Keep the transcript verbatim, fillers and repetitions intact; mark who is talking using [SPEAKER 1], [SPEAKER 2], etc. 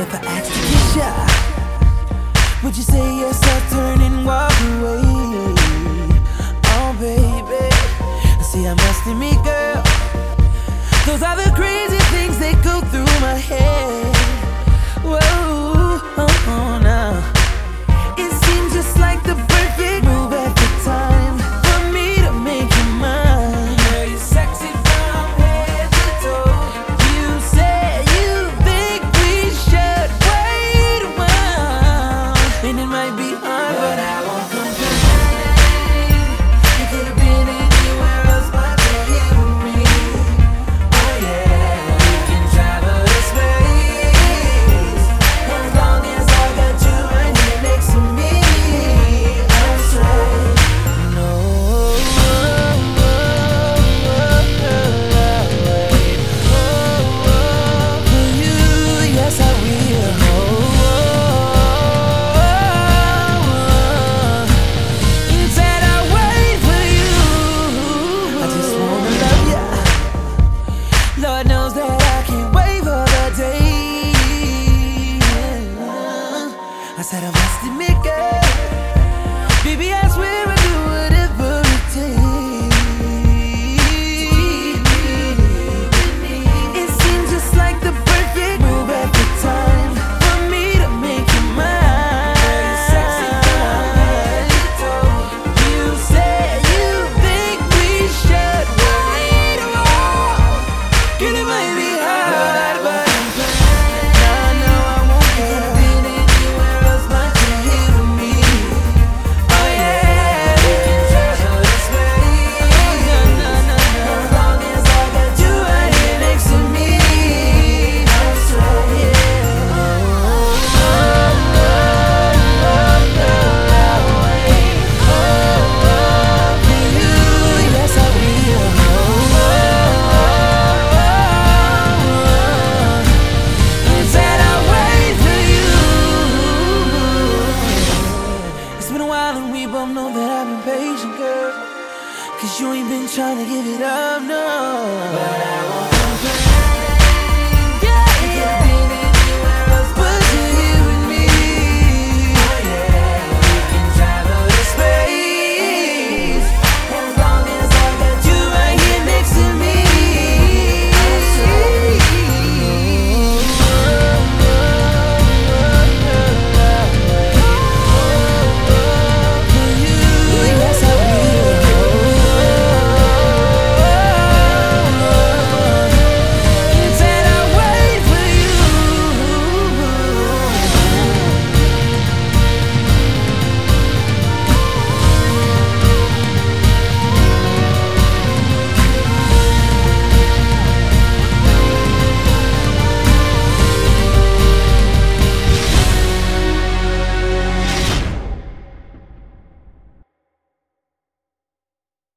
[SPEAKER 1] If I asked to kiss ya, would you say yes or turn and walk away? Oh baby, see I'm asking me, girl. Those are the crazy things that go through my head. Whoa, oh, oh, now it seems just like the perfect move at the time for me to make you mine. Girl, you're sexy from head to toe. You said you think we should wait a while, and it might be hard, but I won't complain. You could have been anywhere else but you're here with me. Oh yeah, we can travel this space as long as I got you right here next to me. I'm straight. No, for you, yes I will. Said I'll wait for you. I just wanna love ya. Lord knows that I can't wait for the day. I said I'm resting